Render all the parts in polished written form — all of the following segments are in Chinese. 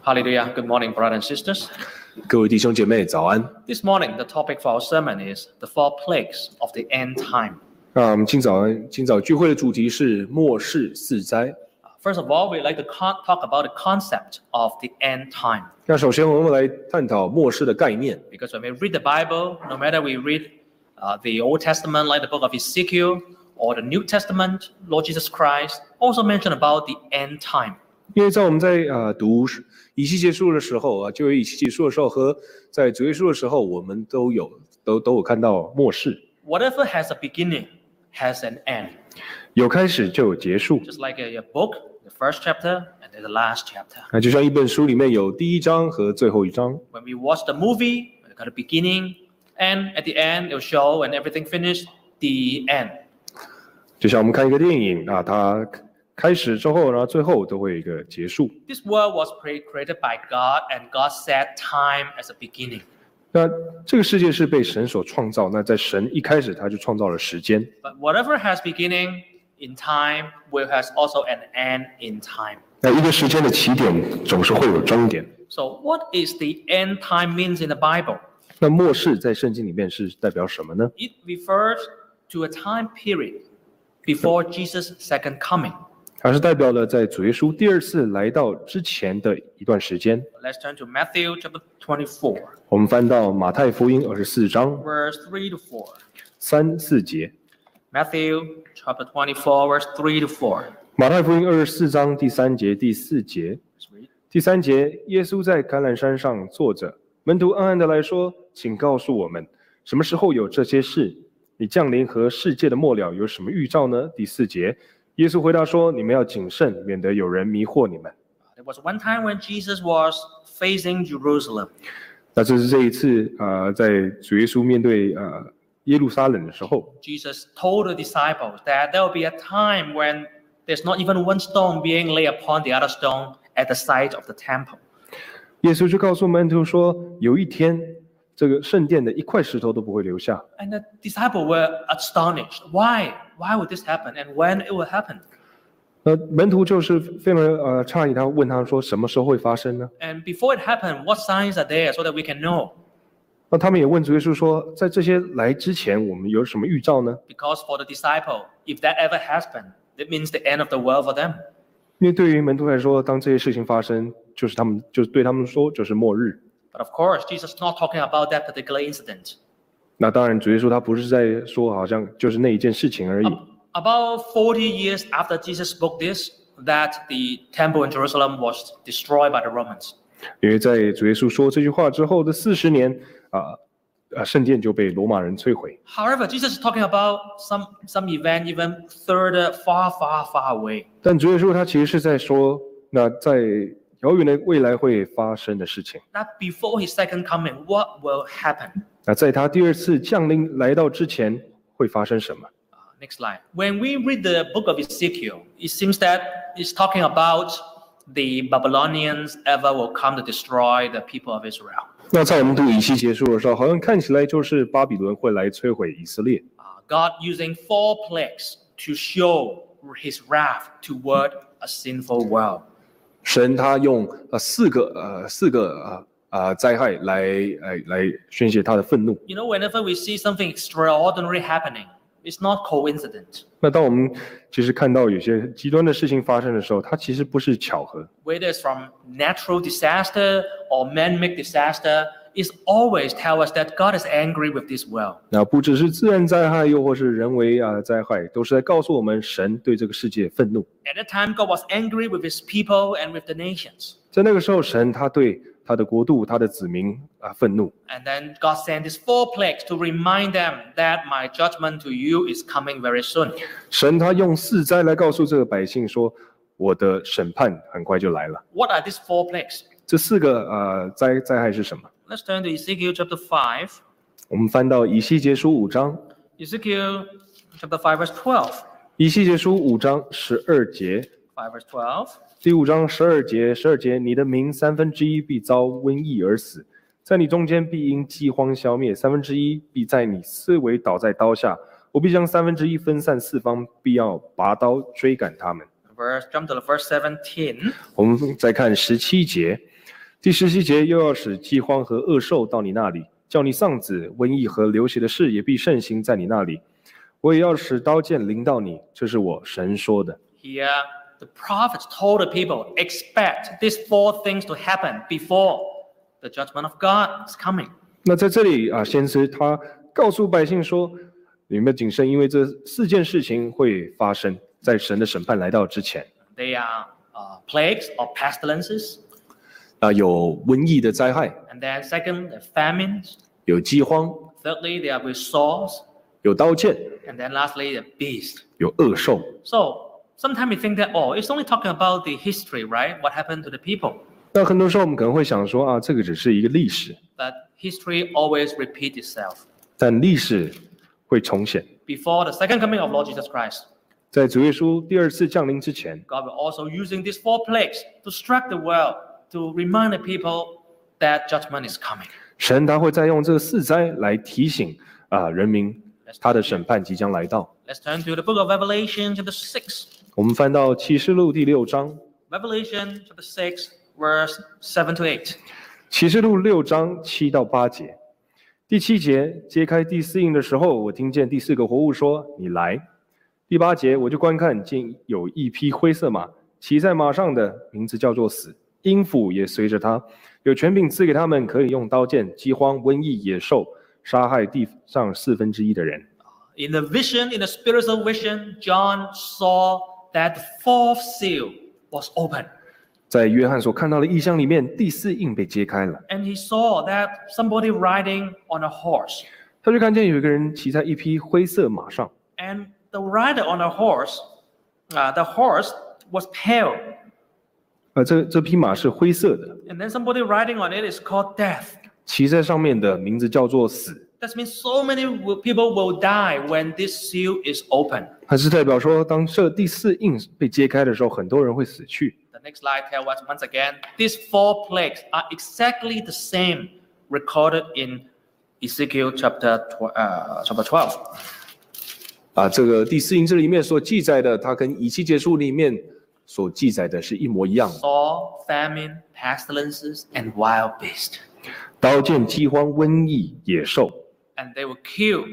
Hallelujah. Good morning, brothers and sisters. 各位弟兄姐妹早安。 This morning, the topic for our sermon is the 4 plagues of the end time. 我们今早聚会的主题是末世四灾。 First of all, we'd like to talk about the concept of the end time. 那首先我们来探讨末世的概念。 Because when we read the Bible, no matter we read the Old Testament, like the book of Ezekiel, or the New Testament, Lord Jesus Christ also mentioned about the end time. 因为在我们在读以西结书的时候就有以西结书的时候和在主耶稣的时候，我们都有看到末世。 Whatever has a beginning has an end. 有开始就有结束。 Just like a book, the first chapter and then the last chapter. 那就像一本书里面有第一章和最后一章。 When we watch the movie, we got a beginning, and at the end, it'll show when everything finished, the end. 就像我们看一个电影它开始之后，然后最后都会有一个结束。 This world was created by God, and God set time as a beginning. 那这个世界是被神所创造，那在神一开始他就创造了时间。 But whatever has beginning in time will has also an end in time. 那一个时间的起点总是会有终点。 So what is the end time means in the Bible? 那末世在圣经里面是代表什么呢？ It refers to a time period before Jesus' second coming. 它是代表了在主耶稣第二次来到之前的一段时间。 Let's turn to Matthew chapter 24, 我们翻到马太福音24章 verse 3 to 4. 3、4节。 Matthew chapter 24, verse 3 to 4. 马太福音24章第3节、第4节。 Let's read. 第3节，耶稣在橄榄山上坐着，门徒暗暗地来说：“请告诉我们，什么时候有这些事？你降临和世界的末了有什么预兆呢？”第4节，耶稣回答说：“你们要谨慎，免得有人迷惑你们。” There was one time when Jesus was facing Jerusalem. 那这是这一次在主耶稣面对耶路撒冷的时候， Jesus told the disciples that there will be a time when there's not even one stone being laid upon the other stone at the site of the temple. 耶稣就告诉门徒说，有一天这个圣殿的一块石头都不会留下。 And the disciples were astonished. Why? Why would this happen? And when it will happen? 门徒就是非常诧异，他问他说，什么时候会发生呢？ And before it happened, what signs are there so that we can know? 那他们也问主耶稣说，在这些来之前，我们有什么预兆呢？ Because for the disciple, if that ever happened, it means the end of the world for them. 因为对于门徒来说，当这些事情发生，就是对他们说就是末日。 But of course, Jesus is not talking about that particular incident. 那当然，主耶稣他不是在说好像就是那一件事情而已。 About 40 years after Jesus spoke this, that the temple in Jerusalem was destroyed by the Romans. 因为在主耶稣说这句话之后的40年圣殿就被罗马人摧毁。 However, Jesus is talking about some event even further, far away. 但主耶稣他其实是在说，那在遥远的未来会发生的事情。 That before his second coming, what will happen? 那在他第二次降临来到之前会发生什么？ Next slide. When we read the book of Ezekiel, it seems that it's talking about the Babylonians ever will come to destroy the people of Israel. 那在我们读以西结书的时候，好像看起来就是巴比伦会来摧毁以色列。 God using 4 plagues to show his wrath toward a sinful world. 神他用四个灾害来宣泄他的愤怒。 You know, whenever we see something extraordinary happening, it's not coincident. 那当我们其实看到有些极端的事情发生的时候，它其实不是巧合。 Whether it's from natural disaster or man-made disaster, it always tells us that God is angry with this world. 那不只是自然灾害，又或是人为灾害，都是在告诉我们神对这个世界愤怒。 At that time, God was angry with his people and with the nations. 在那个时候，神他对他的国度、他的子民愤怒。 And then God sent these 4 plagues to remind them that my judgment to you is coming very soon. 神他用4灾来告诉这个百姓说，我的审判很快就来了。 What are these 4 plagues? 这4个灾害是什么？ Let's turn to Ezekiel chapter 5. 我们翻到以西结书5章， Ezekiel chapter 5 verse 12. 以西结书5章12节。 5 verse 12. 第5章12节，你的民1/3必遭瘟疫而死，在你中间必因饥荒消灭，1/3必在你四围倒在刀下，我必将1/3分散四方，必要拔刀追赶他们。 Jump to the verse 17. 我们再看17节， 第17节，又要使饥荒和恶兽到你那里，叫你丧子，瘟疫和流血的事也必盛行在你那里。我也要使刀剑临到你，这是我神说的。 Here, the prophets told the people, expect these 4 things to happen before the judgment of God is coming. 那在这里先知他告诉百姓说，你们谨慎，因为这4件事情会发生在神的审判来到之前。 They are plagues or pestilences. 有瘟疫的灾害， And then second, the famines. 有饥荒， Thirdly, there will be swords. 有刀剑， And then lastly, the beast. 有恶兽。 So sometimes we think that, oh, it's only talking about the history, right? What happened to the people. 那很多时候我们可能会想说这个只是一个历史， But history always repeats itself. 但历史会重现。 Before the second coming of Lord Jesus Christ, 在主耶稣第2次降临之前， God will also using these 4 plagues to strike the world, to remind the people that judgment is coming. 神他会再用这4灾来提醒人民，他的审判即将来到。 Let's turn to the book of Revelation, chapter 6. 我们翻到启示录第6章， Revelation, chapter 6, verse 7 to 8. 启示录6章7到8节。第7节，揭开第4印的时候，我听见第4个活物说：“你来。”第8节，我就观看，见有一匹灰色马，骑在马上的名字叫做死，阴府也随着他，有权柄赐给他们，可以用刀剑、饥荒、瘟疫、野兽杀害地上1/4的人。 In the vision, in the spiritual vision, John saw that the 4th seal was open. 在约翰所看到的异象里面，第4印被揭开了， And he saw that somebody riding on a horse. 他就看见有一个人骑在一匹灰色马上， And the rider on a horse, the horse was pale. 这匹马是灰色的， And then somebody riding on it is called death. 骑在上面的名字叫做死。 That means so many people will die when this seal is open. 它是代表说，当这第4印被揭开的时候，很多人会死去。 The next slide tells us once again, these 4 plagues are exactly the same recorded in Ezekiel chapter 12. 这个第4印这里面所记载的，它跟以西结书里面所记载的是一模一样的。 Sword, famine, pestilences, and wild beast. 刀剑、饥荒、瘟疫、野兽， And they will kill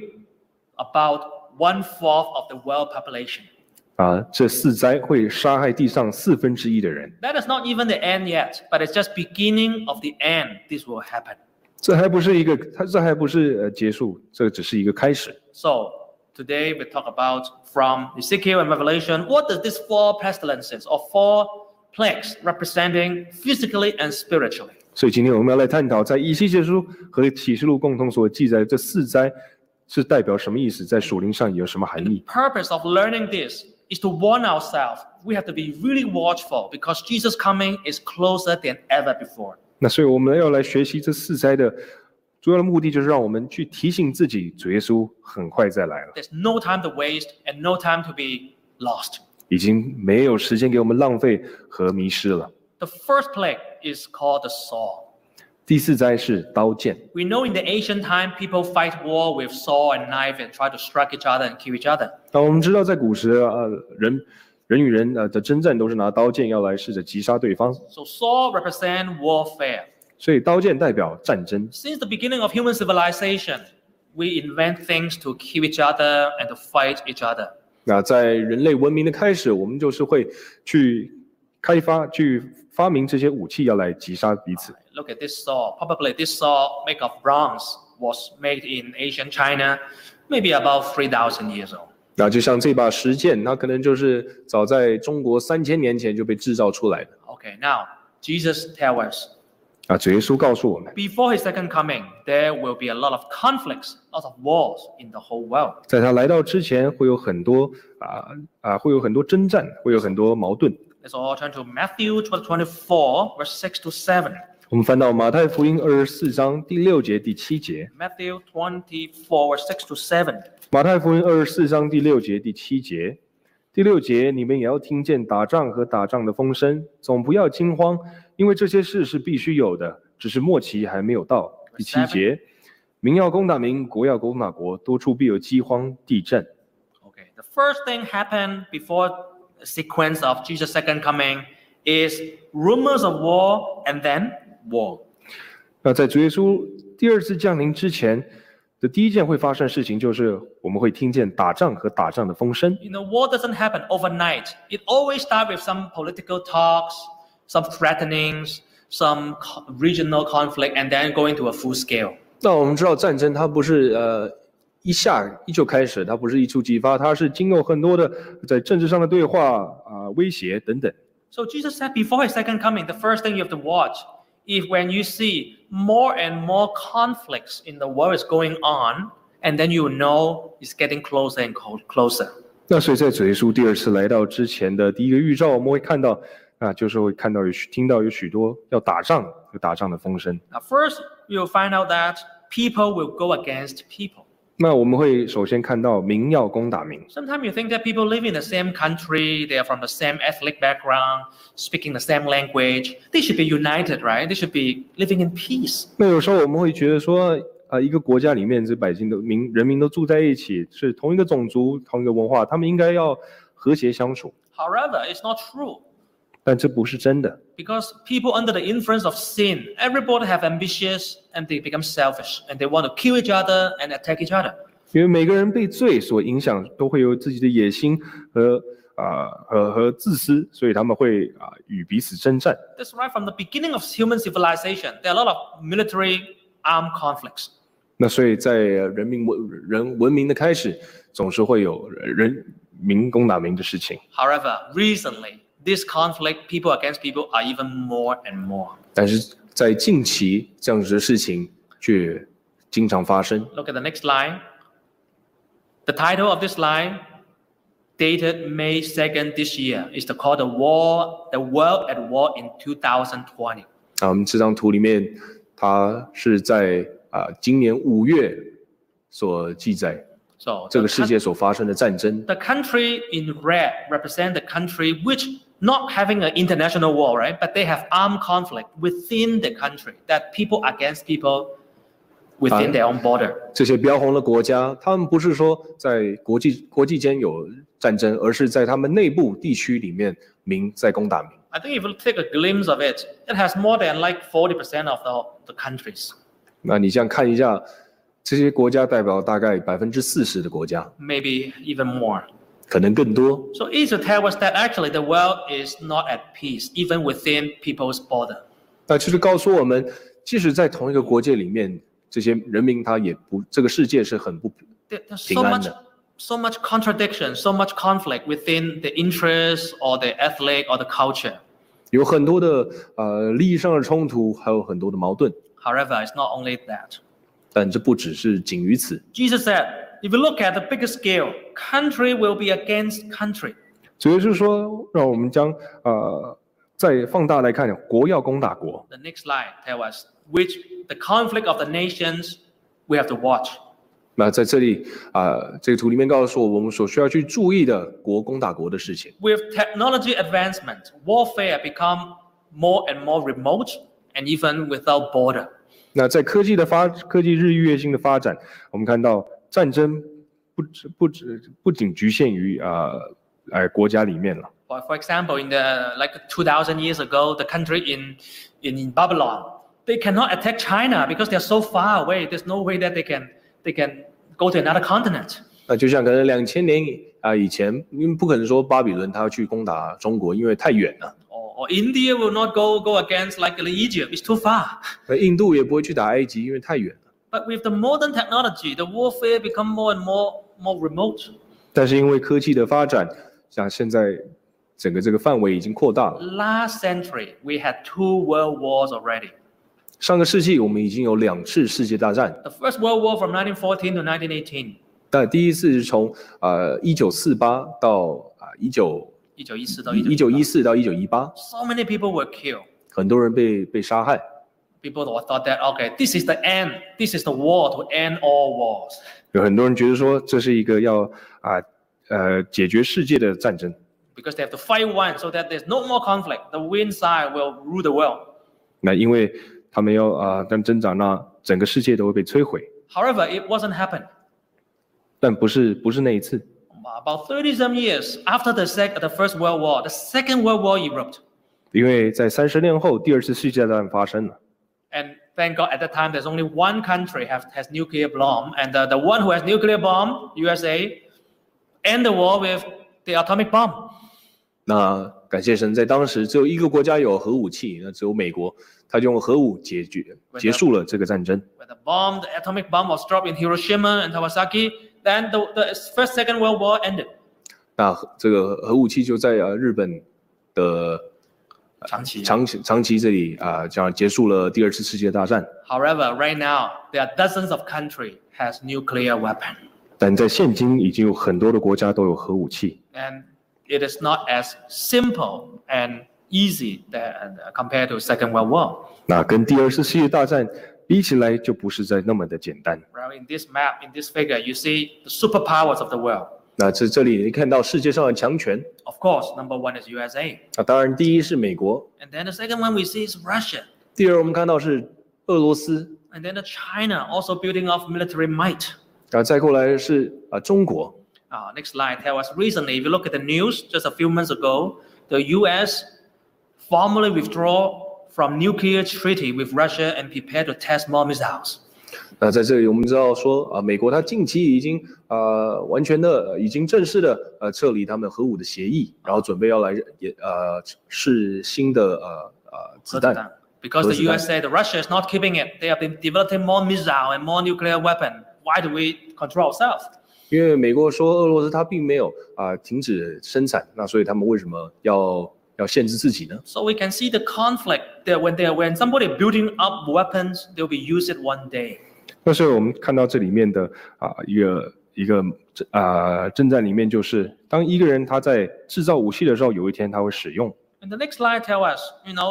about 1/4 of the world population. 这4灾会杀害地上1/4的人。 That is not even the end yet, but it's just beginning of the end. This will happen. 这还不是结束，这只是一个开始。 So today we talk about from Ezekiel and Revelation. What does these 4 pestilences or 4 plagues representing physically and spiritually? 所以今天我们要来探讨，在以西结书和启示录共同所记载的这4灾是代表什么意思，在属灵上有什么含义？ Purpose of learning this is to warn ourselves. We have to be really watchful because Jesus' coming is closer than ever before. 那所以我们要来学习这4灾的主要的目的，就是让我们去提醒自己，主耶稣很快再来了， There's no time to waste and no time to be lost. 已经没有时间给我们浪费和迷失了。 The first plague is called the sword. 第4灾是刀剑。 We know in the ancient time, people fight war with sword and knife and try to strike each other and kill each other. 那我们知道，在古时人与人的征战都是拿刀剑要来试着击杀对方， So sword represent warfare. 所以刀剑代表战争。 Since the beginning of human civilization, we invent things to kill each other and to fight each other. 那在人类文明的开始，我们就是会去开发、去发明这些武器，要来击杀彼此。 Look at this sword. Probably this sword made of bronze was made in ancient China, maybe about 3,000 years old. 那就像这把石剑，它可能就是早在中国3000年前就被制造出来的。 Okay, now Jesus tells us, 主耶稣告诉我们， before his second coming, there will be a lot of conflicts, lots of wars in the whole world. 在他来到之前，会有很多征战，会有很多矛盾。 Let's all turn to Matthew 24, verse 6 to 7. 我们翻到马太福音24章第6节、第7节。 Matthew 24, verse 6 to 7. 马太福音24章第6节、第7节。第6节，你们也要听见打仗和打仗的风声，总不要惊慌，因为这些事是必须有的，只是末期还没有到。第7节，民要攻打民，国要攻打国，多处必有饥荒、地震。 Okay, the first thing happened before the sequence of Jesus' second coming is rumors of war and then war. 那在主耶稣第二次降临之前的第一件会发生的事情，就是我们会听见打仗和打仗的风声。 War doesn't happen overnight. It always starts with some political talks, some threatenings, some regional conflict, and then going to a full scale. 那我们知道战争它不是一下就开始，它不是一触即发，它是经过很多的在政治上的对话威胁等等。 So Jesus said before his second coming, the first thing you have to watch, if when you see more and more conflicts in the world is going on, and then you know it's getting closer and closer. 那所以在主耶稣第二次来到之前的第一个预兆，我们会看到就是会看到听到有许多要打仗有打仗的风声。 Now first, you'll find out that people will go against people. 那我们会首先看到民要攻打民。 Sometimes you think that people live in the same country, they are from the same ethnic background, speaking the same language. They should be united, right? They should be living in peace. 那有时候我们会觉得说，一个国家里面这百姓的人民都住在一起，是同一个种族、同一个文化，他们应该要和谐相处。 However, it's not true. 但这不是真的。 Because people under the influence of sin, everybody have ambitions and they become selfish and they want to kill each other and attack each other. 因为每个人被罪所影响，都会有自己的野心和自私，所以他们会与彼此征战。 That's right. From the beginning of human civilization, there are a lot of military armed conflicts. 那所以在人文明的开始，总是会有民攻打民的事情。 However, recently, this conflict, people against people, are even more and more. 但是在近期，这样子的事情却经常发生。 Look at the next line. The title of this line, dated May 2nd this year, is called the World at War in 2020. 我们这张图里面，它是在今年5月所记载。 So 这个世界所发生的战争。 The country in red represent the country which not having an international war, right? But they have armed conflict within the country, that people against people within their own border. 这些标红的国家，他们不是说在国际间有战争，而是在他们内部地区里面民在攻打民。 I think if you take a glimpse of it, it has more than like 40% of the countries. 那你这样看一下。这些国家代表大概40%的国家 ，maybe even more， 可能更多。 So it should tell us that actually the world is not at peace, even within people's border. 那就是告诉我们，即使在同一个国界里面，这些人民他也不，这个世界是很不平安的。 So much contradiction, so much conflict within the interests or the ethnic or the culture. 有很多的利益上的冲突，还有很多的矛盾。 However, it's not only that. 但这不只是仅于此。 Jesus said, if you look at the bigger scale, country will be against country. 主耶稣说，让我们将再放大来看，国要攻打国。 The next slide tells us which the conflict of the nations we have to watch. 那在这里这个图里面告诉我们所需要去注意的国攻打国的事情。 With technology advancement, warfare become more and more remote, and even without border. 那在科技日益跃进的发展，我们看到战争不仅局限于国家里面了。 For example, in the like 2,000 years ago, the country in Babylon, they cannot attack China because they are so far away. There's no way that they can go to another continent. 那就像可能2000年以前，因为不可能说巴比伦他要去攻打中国，因为太远了。 Or India will not go against like Egypt. It's too far. 印度也不会去打埃及，因为太远了。 But with the modern technology, the warfare become more and more remote. 但是因为科技的发展，像现在整个这个范围已经扩大了。 Last century, we had 2 world wars already. 上个世纪我们已经有2次世界大战。 The first world war from 1914 to 1918. 但第一次是从1948到1914到1918。 So many people were killed. 很多人被杀害。 People thought that okay, this is the end. This is the war to end all wars. 有很多人觉得说这是一个要解决世界的战争。 Because they have to fight one, so that there's no more conflict. The win side will rule the world. 那因为他们要挣扎，那整个世界都会被摧毁。 However, it wasn't happen. 但不是那一次。 About 30-some years after the First World War, the Second World War erupted. 因为在30年后，第2次世界大战发生了。 And thank God at that time there's only one country has nuclear bomb, and the one who has nuclear bomb, USA, end the war with the atomic bomb. 那感谢神，在当时只有一个国家有核武器，那只有美国，他就用核武结束了这个战争。 When the atomic bomb was dropped in Hiroshima and Nagasaki, then the First, Second World War ended. 那这个核武器就在日本的长崎这里这样结束了第二次世界大战。 However, right now there are dozens of countries has nuclear weapon. 但在现今已经有很多的国家都有核武器。 And it is not as simple and easy compared to Second World War. 那跟第二次世界大战比起来，就不是在那么的简单。 Well, in this map, in this figure, you see the superpowers of the world. 那这里你看到世界上的强权。 Of course, number one is USA. 当然第一是美国。 And then the second one we see is Russia. 第二我们看到是俄罗斯。 And then China also building up military might. 再过来是中国。 Next slide tell us recently, if you look at the news just a few months ago, the US formally withdraw from nuclear treaty with Russia and prepare to test more missiles. 那在这里我们知道说美国它近期已经完全的已经正式的撤离他们核武的协议，然后准备要来试新的子弹。 Because the US said Russia is not keeping it, they have been developing more missile and more nuclear weapon. Why do we control ourselves? 因为美国说俄罗斯它并没有停止生产，那所以他们为什么要限制自己呢？ So we can see the conflict that when somebody building up weapons, they'll be used it one day. 那所以我们看到这里面的一个征战里面，就是当一个人他在制造武器的时候，有一天他会使用。 And the next slide tell us,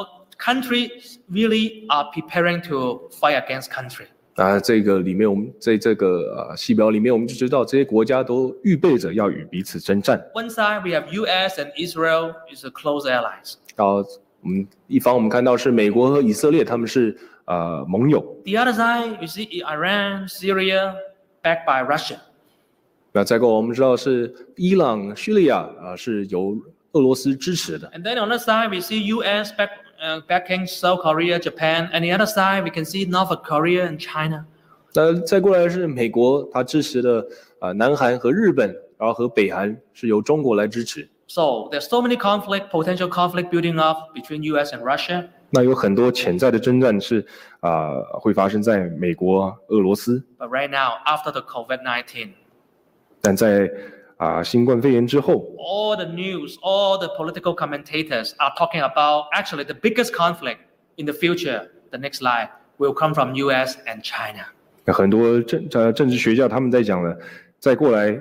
countries really are preparing to fight against country. 这个里面我们在这个细表里面，我们就知道这些国家都预备着要与彼此征战。 One side we have US and Israel is a close allies. 然后一方我们看到是美国和以色列，他们是盟友。 The other side you see Iran, Syria, backed by Russia. 那再过我们知道是伊朗、叙利亚是由俄罗斯支持的。 And then on the side we see US backing South Korea, Japan, and the other side we can see North Korea and China. 那再过来是美国，他支持的南韩和日本，然后和北韩是由中国来支持。 So there's so many potential conflict building up between US and Russia. 那有很多潜在的征战是会发生在美国、俄罗斯。 But right now, after the COVID-19, 但在新冠肺炎之后 all the news, all the political commentators are talking about actually the biggest conflict in the future, the next slide, will come from US and China. 很多政治学家他们在讲了，再过来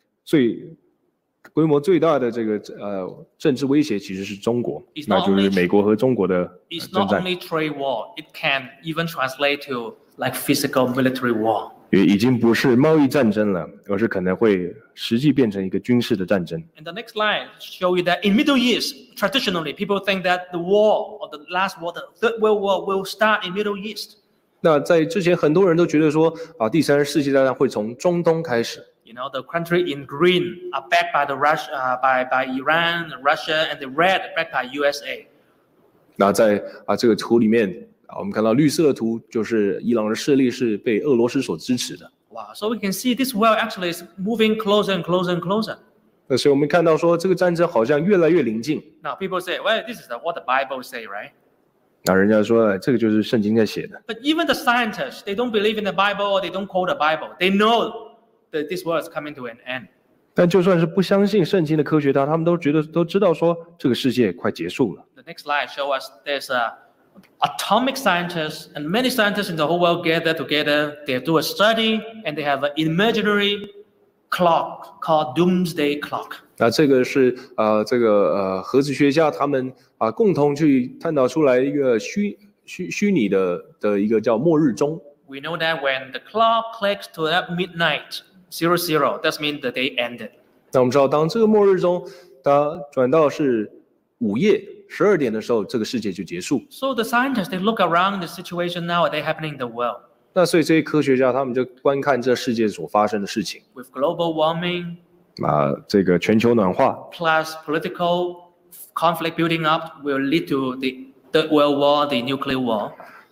规模最大的这个政治威胁其实是中国，那就是美国和中国的征战。 It's not only trade war, it can even translate to like physical military war. 也已经不是贸易战争了，而是可能会实际变成一个军事的战争。 And the next slide show you that in Middle East, traditionally people think that the war or the last war, the Third World War, will start in Middle East. 那在之前很多人都觉得说第三次世界大战会从中东开始。 The country in green are backed by by Iran, Russia, and the red backed by USA. 那在这个图里面我们看到绿色的图就是伊朗的势力是被俄罗斯所支持的。 Wow, so we can see this world actually is moving closer and closer and closer. 那所以我们看到说这个战争好像越来越临近。 Now people say, well, this is what the Bible say, right? 那人家说这个就是圣经在写的。 But even the scientists, they don't believe in the Bible or they don't quote the Bible. They know that this world is coming to an end. 但就算是不相信圣经的科学家，他们都知道说这个世界快结束了。 The next slide show us there's atomic scientists and many scientists in the whole world gather together. They do a study and they have an imaginary clock called Doomsday Clock. 那这个是这个核子学家他们共同去探讨出来一个虚拟的一个叫末日钟。 We know that when the clock clicks to that midnight 00, that means the day ended. 那我们知道，当这个末日钟它转到是午夜12点的时候，这个世界就结束。 So the scientists they look around the situation nowadays happening in the world. 那所以这些科学家他们就观看这世界所发生的事情。 With global warming, 这个全球暖化 plus political conflict building up will lead to the Third World War, the nuclear war.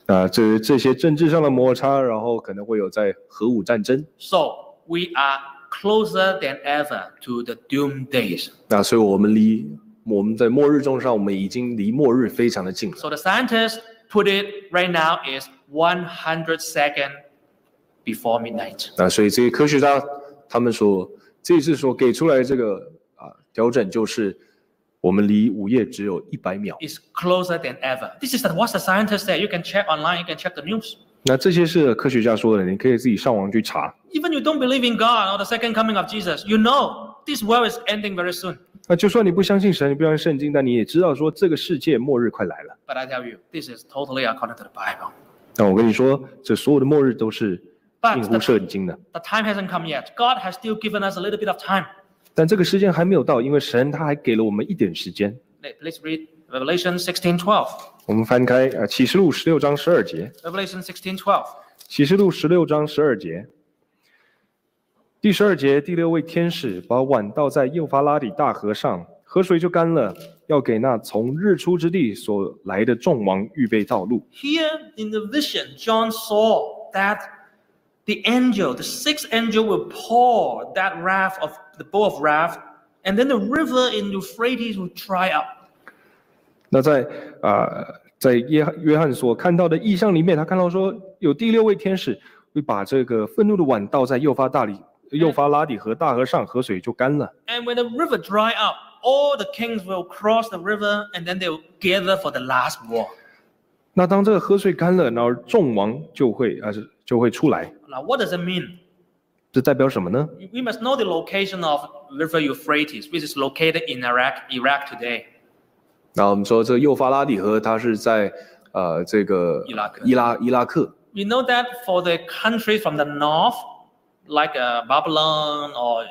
这些政治上的摩擦，然后可能会有在核武战争。 So we are closer than ever to the doom days. 所以我们在末日钟上，我们已经离末日非常的近了。 So the scientists put it right now is 100 seconds before midnight. 所以这些科学家他们这次所给出来的这个调整就是我们离午夜只有100秒。 It's closer than ever. This is what the scientists say. You can check online, you can check the news. 这些是科学家说的，你可以自己上网去查。 Even you don't believe in God or the second coming of Jesus, you know this world is ending very soon. 就算你不相信神，你不相信圣经，但你也知道说这个世界末日快来了。 But I tell you, this is totally according to the Bible. 我跟你说，这所有的末日都是应乎圣经的。 The time hasn't come yet. God has still given us a little bit of time. 但这个时间还没有到，因为神他还给了我们一点时间。 Please read Revelation 16:12. 我们翻开启示录16章12节。 Revelation 16:12. 启示录16章12节。第12节，第6位天使把碗倒在幼发拉底大河上，河水就干了，要给那从日出之地所来的众王预备道路。 Here in the vision, John saw that the sixth angel will pour that wrath of the bowl of wrath, and then the river in Euphrates will dry up. 那在约翰所看到的异象里面，他看到说有第6位天使会把这个愤怒的碗倒在幼发拉底河大河上，河水就干了。 And when the river dry up, all the kings will cross the river, and then they will gather for the last war. 那当这个河水干了，然后众王就会出来。 Now, what does it mean? 这代表什么呢？ We must know the location of River Euphrates, which is located in Iraq today. 那我们说这个幼发拉底河，它是在这个伊拉克。 We know that for the countries from the north, like Babylon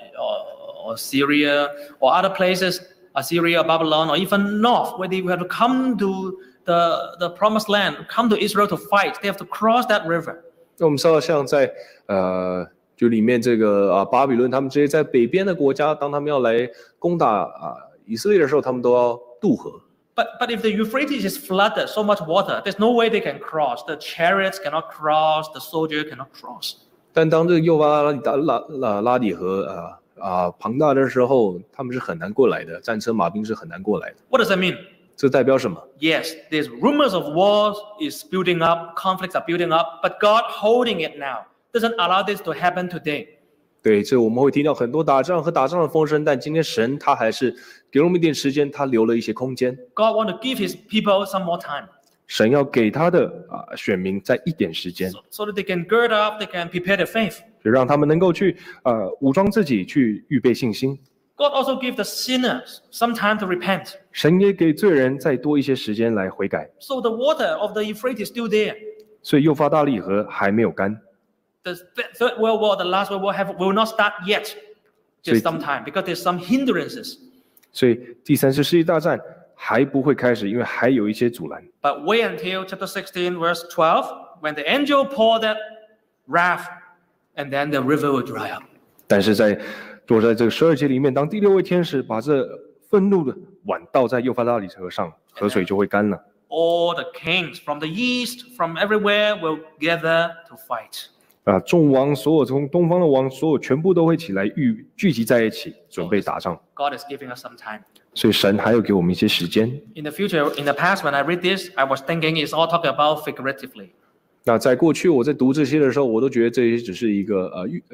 or Syria or other places, Assyria, Babylon, or even north, where they have to come to the promised land, come to Israel to fight, they have to cross that river. 那我们知道，像在就里面这个巴比伦，他们这些在北边的国家，当他们要来攻打以色列的时候，他们都要渡河。 But if the Euphrates is flooded, so much water, there's no way they can cross. The chariots cannot cross, the soldier cannot cross. 但当这个幼发拉底河庞大的时候，他们是很难过来的，战车马兵是很难过来的。 What does that mean? 这代表什么？ Yes, there's rumors of wars is building up, conflicts are building up, but God holding it now doesn't allow this to happen today. 对，这我们会听到很多打仗的风声，但今天神他还是给了我们一点时间，他留了一些空间。 God want to give His people some more time. 神要给他的选民在一点时间， So that they can gird up, they can prepare their faith. 就让他们能够去武装自己，去预备信心。 God also give the sinners some time to repent. 神也给罪人再多一些时间来悔改。 So the water of the Euphrates is still there. 所以幼发大利河还没有干。 The Third World War, the last World War will not start yet. There's some time because there's some hindrances. 所以第3次世界大战还不会开始，因为还有一些阻拦。 But wait until chapter 16, verse 12, when the angel poured that wrath, and then the river will dry up. 但是在这个12节里面，当第6位天使把这愤怒的碗倒在幼发拉底河上，河水就会干了。 All the kings from the east, from everywhere, will gather to fight. 众王所有从东方的王，所有全部都会起来聚集在一起，准备打仗。 God is giving us some time. 所以神还有给我们一些时间。 In the future, in the past, when I read this, I was thinking it's all talking about figuratively. 那在过去我在读这些的时候，我都觉得这些只是一个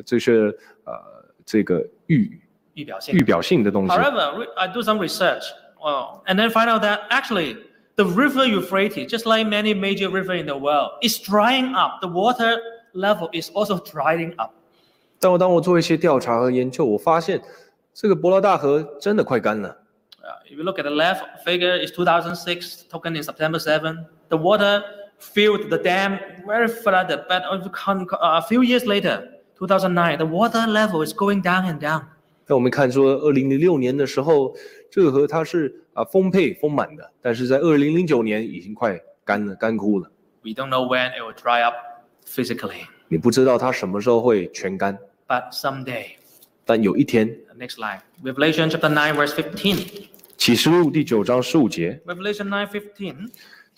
这个预表性的东西。 However, I do some research, and then find out that actually the river Euphrates, just like many major rivers in the world, is drying up. The water level is also drying up. 当我做一些调查和研究，我发现这个伯拉大河真的快干了。 If you look at the left figure, it's 2006, taken in September 7. The water filled the dam, very flooded. But a few years later, 2009, the water level is going down and down. 那我们看说，2006年的时候，这个河它是丰满的，但是在2009年已经快干枯了。 We don't know when it will dry up physically. 你不知道它什么时候会全干， But someday, 但有一天， next slide, Revelation chapter 9, verse 15. 启示录第9章15节， Revelation 9:15.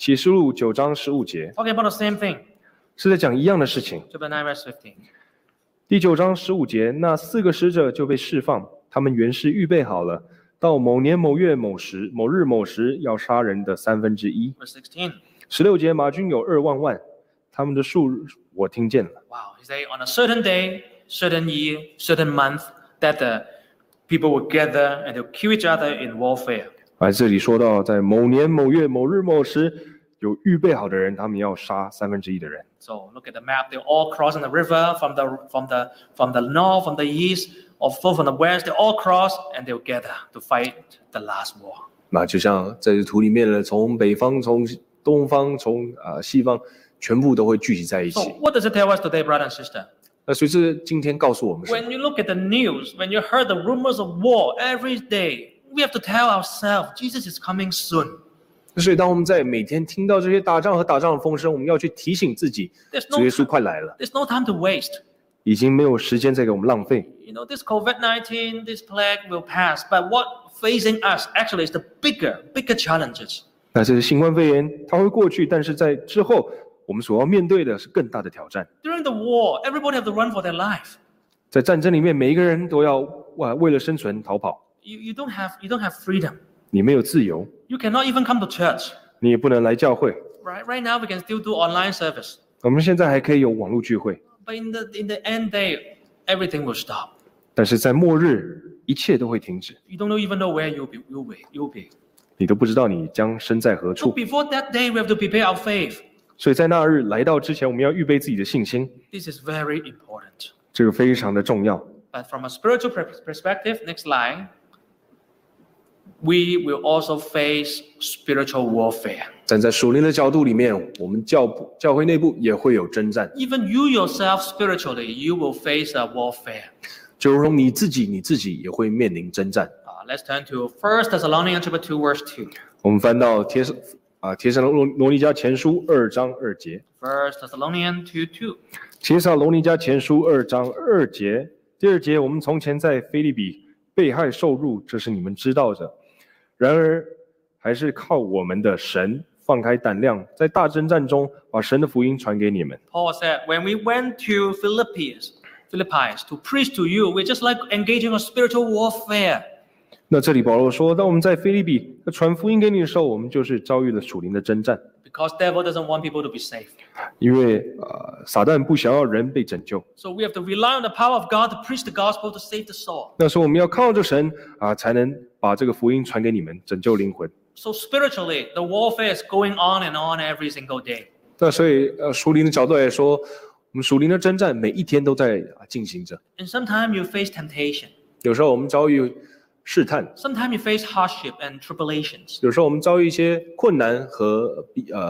启示录9章15节 talking about the same thing. 是在讲一样的事情。 Chapter 9, verse 15. 第9章15节，那4个使者就被释放，他们原是预备好了，到某年某月某时某日某时要杀人的1/3。 Verse 16. 16节，马军有2万万，他们的数我听见了。 Wow, he say on a certain day, certain year, certain month, that the people will gather and they'll kill each other in warfare. 这里说到，在某年某月某日某时，有预备好的人，他们要杀1/3的人。 So look at the map. They're all crossing the river from the north, from the east, or from the west. They all cross and they'll gather to fight the last war. 那就像在这图里面呢，从北方、从东方、从西方，全部都会聚集在一起。 So what does it tell us today, brother and sister? 那所以这今天告诉我们什么？ When you look at the news, when you heard the rumors of war every day, we have to tell ourselves, Jesus is coming soon. 所以当我们在每天听到这些打仗和打仗的风声，我们要去提醒自己， There's 主 no 耶稣快来了， There's no time to waste. 已经没有时间再给我们浪费。 You know, this COVID-19, this plague will pass, but what facing us actually is the bigger challenges. 那这个新冠肺炎它会过去，但是在之后，我们所要面对的是更大的挑战。 During the war, everybody have to run for their life. 在战争里面，每一个人都要为了生存逃跑， You don't have freedom. 你没有自由， You cannot even come to church. 你也不能来教会。 Right now we can still do online service. 我们现在还可以有网络聚会， But in the end day, everything will stop. 但是在末日，一切都会停止， You don't even know where you'll be. 你都不知道你将身在何 So 处。 before that day, we have to prepare our faith. 所以在那日来到之前，我们要预备自己的信心， This is very important. 这个非常的重要。 But from a spiritual perspective, next line, we will also face spiritual warfare. 站在属灵的角度里面，我们教会内部也会有征战， Even you yourself spiritually, you will face a warfare. 就如同你自己也会面临征战。 Let's turn to 1 Thessalonians chapter 2, verse 2. 我们翻到帖撒罗尼迦前书2章2节， 1 Thessalonians 2:2. 帖撒罗尼迦前书2章2节，第2节，我们从前在腓立比被害受辱，这是你们知道的。然而还是靠我们的神放开胆量，在大征战中把神的福音传给你们。 Paul said, when we went to Philippi to preach to you, we're just like engaging in spiritual warfare. 那这里保罗说，当我们在腓立比传福音给你的时候，我们就是遭遇了属灵的征战， Because devil doesn't want people to be saved. 因为撒旦不想要人被拯救， So we have to rely on the power of God to preach the gospel to save the soul. 那时候我们要靠着神才能把这个福音传给你们，拯救灵魂。 So spiritually, the warfare is going on and on every single day. 那所以属灵的角度来说，我们属灵的征战每一天都在进行着。 And sometimes you face temptation. 有时候我们遭遇试探， Sometimes you face hardship and tribulations. 有时候我们遭遇一些困难和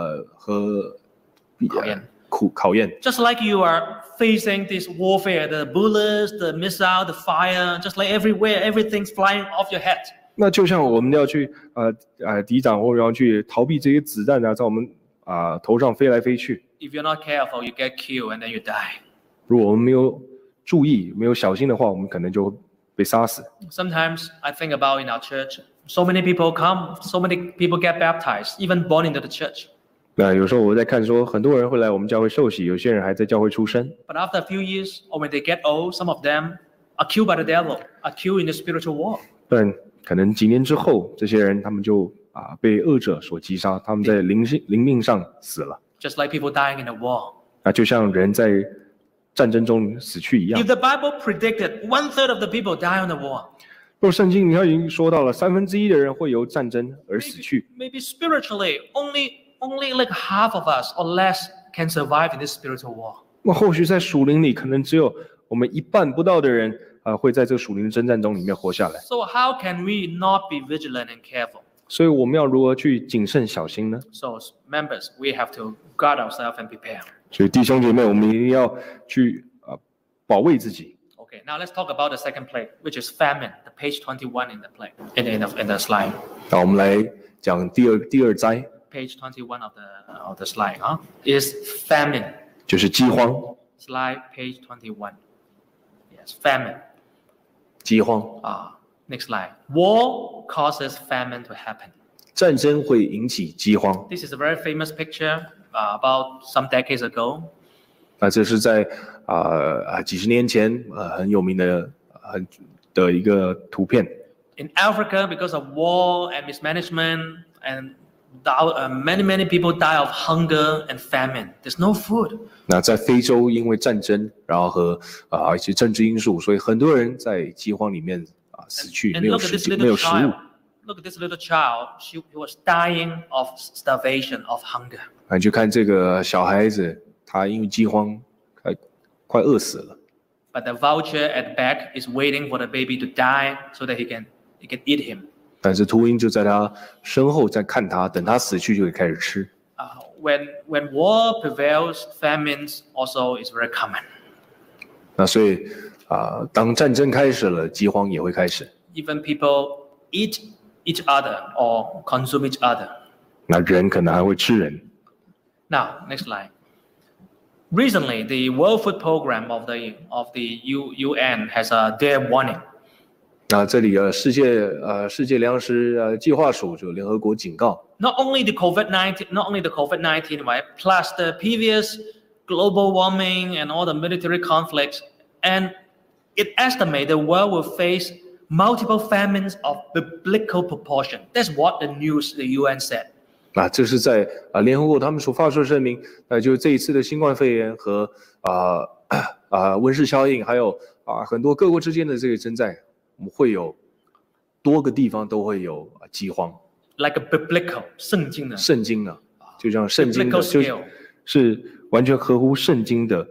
考验。 Just like you are facing this warfare, the bullets, the missile, the fire, just like everywhere, everything's flying off your head. 那就像我们要去抵挡或者要去逃避这些子弹在我们头上飞来飞去。 If you're not careful, you get killed and then you die. 如果我们没有注意、没有小心的话，我们可能就会被杀死。 Sometimes I think about in our church, so many people come, so many people get baptized, even born into the church. 那有时候我在看说，很多人会来我们教会受洗，有些人还在教会出生。 But after a few years, or when they get old, some of them are killed by the devil, are killed in the spiritual war. 但可能几年之后，这些人他们就被恶者所击杀，他们在灵命上死了。 Just like people dying in a war. 就像人在战争中死去一样 If。the Bible predicted 1/3 of the people die in the war, 若圣经你已经说到了1/3的人会由战争而死去， maybe spiritually, only like half of us or less can survive in this spiritual war. 那或许在属灵里，可能只有我们一半不到的人会在这个属灵的征战中里面活下来。 So how can we not be vigilant and careful? 所以我们要如何去谨慎小心呢？ So members, we have to guard ourselves and prepare. 所以弟兄姐妹，我们一定要去保卫自己。 Okay, now let's talk about the second plague, which is famine. The page 21 in the plague, in the slide. 那我们来讲第二灾， Page 21 of the slide, is famine. 就是饥荒。 Slide page 21. Yes, famine. 饥荒， Next slide. War causes famine to happen. 战争会引起饥荒。 This is a very famous picture about some decades ago. 那这是在几十年前很有名的一个图片。 In Africa, because of war and mismanagement, and many people die of hunger and famine. There's no food. 那在非洲，因为战争，然后和一些政治因素，所以很多人在饥荒里面死去， And 没有 look at this 没 little 有食物 child.。Look at this little child. He was dying of starvation, of hunger. 你去看这个小孩子，他因为饥荒快饿死了。 But the vulture at the back is waiting for the baby to die so that he can eat him. 但是秃鹰就在他身后在看他，等他死去就可以开始吃。 When war prevails, famines also is very common. 那所以当战争开始了，饥荒也会开始。 Even people eat each other or consume each other. 那人可能还会吃人。 Now, next slide. Recently, the World Food Program of the UN has a day warning. 那这里世界粮食计划署就联合国警告， Not only the COVID-19, right? Plus the previous global warming and all the military conflicts, and it estimates the world will face multiple famines of biblical proportion. That's what the UN said. 这是在联合国他们所发出的声明，就是这一次的新冠肺炎和温室效应，还有很多各国之间的这个征战，我们会有多个地方都会有饥荒。 Like a biblical 圣经的， 就像圣经的，就是完全合乎圣经的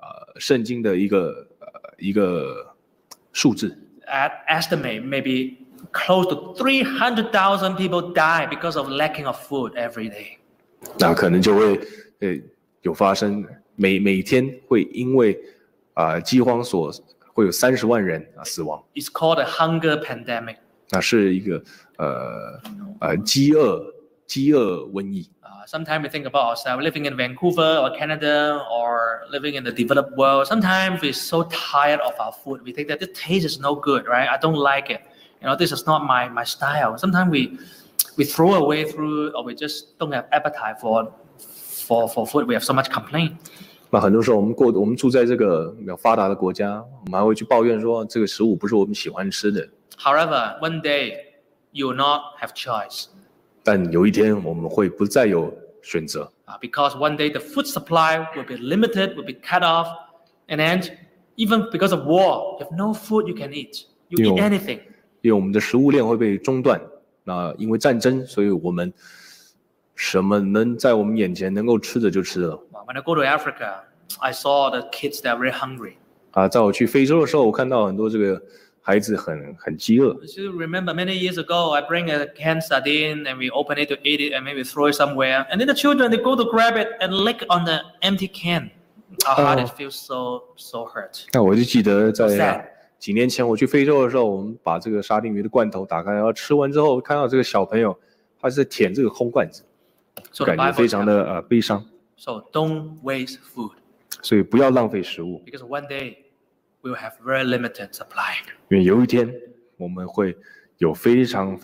一个数字。 Estimate maybe close to 300,000 people die because of lacking of food every day. 那可能就会有发生，每天会因为饥荒会有30万人死亡。 It's called a hunger pandemic. 那是一个饥饿瘟疫。 Sometimes we think about ourselves living in Vancouver or Canada or living in the developed world. Sometimes we're so tired of our food. We think that the taste is no good, right? I don't like it. This is not my style. Sometimes we throw away through, or we just don't have appetite for food. We have so much complaint. 那很多时候我们住在这个比较发达的国家，我们还会去抱怨说这个食物不是我们喜欢吃的。 However, one day you will not have choice. 但有一天我们会不再有选择。 Because one day the food supply will be limited, will be cut off, and then even because of war, you have no food you can eat. You eat anything. 因为我们的食物链会被中断。那因为战争，所以我们什么能在我们眼前能够吃的就吃了。 When I go to Africa, I saw the kids that are very hungry. 在我去非洲的时候，我看到很多这个孩子很饥饿。 You remember many years ago, I bring a canned sardine and we open it to eat it and maybe throw it somewhere. And then the children, they go to grab it and lick on the empty can. Our heart feels so hurt. 那我就记得在几年前我去非洲的时候，我们把这个沙丁鱼的罐头打开，然后吃完之后，看到这个小朋友他是在舔这个空罐子，感觉非常的悲伤。 So don't waste food. 所以不要浪费食物。 Because one day we will have very limited supply. 因为有一天我们会有非常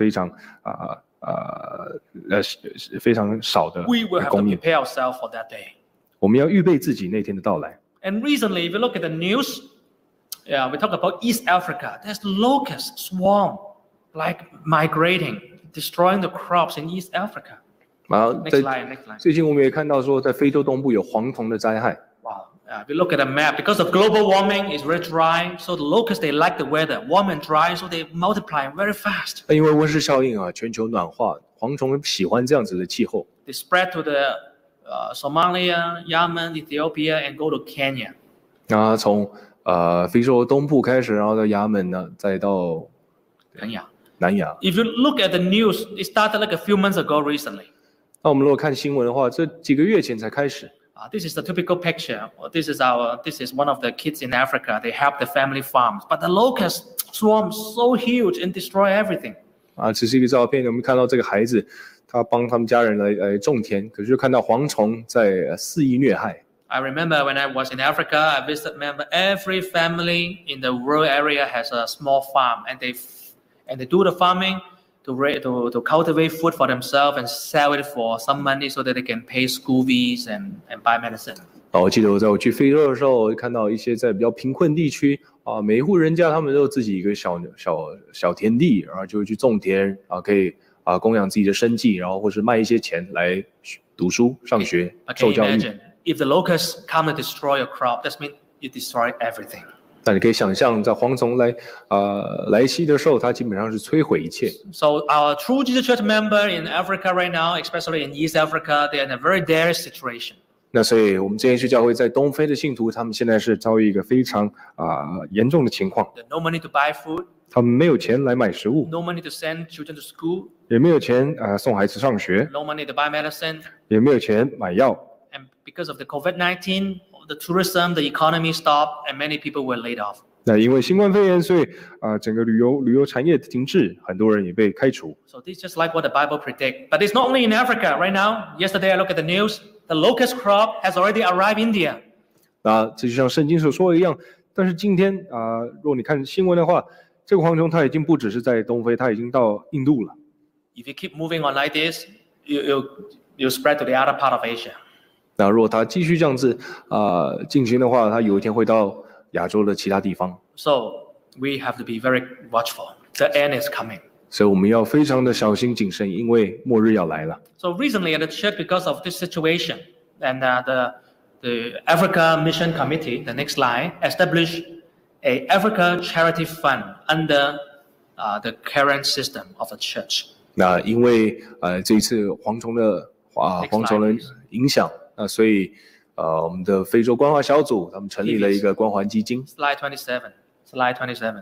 少的 We will have to 供应。 prepare ourselves for that day. 我们要预备自己那天的到来。 And recently, if you look at the news, we talk about East Africa. There's locust swarm, like migrating, destroying the crops in East Africa. 然后 Next slide. 最近我们也看到说，在非洲东部有蝗虫的灾害。 Wow. If you look at the map, because of global warming, it's very dry. So the locusts, they like the weather, warm and dry, so they multiply very fast. 因为温室效应全球暖化，蝗虫喜欢这样子的气候。 They spread to the Somalia, Yemen, Ethiopia, and go to Kenya. 那从非洲东部开始，然后到亚门呢，再到 Kenya. 南亚。 If you look at the news, it started like a few months ago recently. 那我们如果看新闻的话，这几个月前才开始。 This is the typical picture. This is one of the kids in Africa. They help the family farms, but the locust swarm so huge and destroy everything. 这是一个照片，我们看到这个孩子，他帮他们家人来种田，可是就看到蝗虫在肆意虐害。 I remember when I was in Africa, I visited every family in the rural area has a small farm, and they do the farming, to cultivate food for themselves and sell it for some money so that they can pay school fees and buy medicine. 我记得我去非洲的时候，看到一些在比较贫困地区每一户人家他们都有自己一个小田地，然后就去种田可以供养自己的生计，然后或是卖一些钱来读书、上学、受教育。 Imagine if the locusts come to destroy your crop, that means you destroy everything. 那你可以想象，在蝗虫来袭的时候，它基本上是摧毁一切。 So our True Jesus Church member in Africa right now, especially in East Africa, they're in a very dire situation. 那所以，我们真耶稣教会在东非的信徒，他们现在是遭遇一个非常严重的情况。 No money to buy food. 他们没有钱来买食物。 No money to send children to school. 也没有钱送孩子上学。 No money to buy medicine. 也没有钱买药。 And because of the COVID-19, the tourism, the economy stopped, and many people were laid off. 那因为新冠肺炎，所以整个旅游产业停滞，很多人也被开除。 So this is just like what the Bible predict. But it's not only in Africa right now. Yesterday I looked at the news. The locust crop has already arrived in India. 那这就像圣经所说的一样。但是今天如果你看新闻的话，这个蝗虫它已经不只是在东非，它已经到印度了。 If you keep moving on like this, you spread to the other part of Asia. 那如果它继续这样子进行的话，它有一天会到亚洲的其他地方。 So we have to be very watchful. The end is coming. 所以我们要非常的小心谨慎，因为末日要来了。 So recently at the church, because of this situation, and the Africa Mission Committee, the next slide, established a Africa charity fund under the current system of the church. 那因为这一次蝗虫的影响，所以我们的非洲关怀小组他们成立了一个关怀基金。 Slide 27. Slide 27.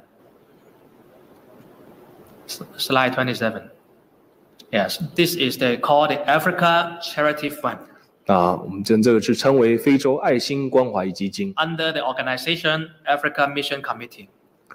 Slide 27. Yes, this is called the Africa Charity Fund. 我们这个是称为非洲爱心关怀基金。 Under the organization Africa Mission Committee.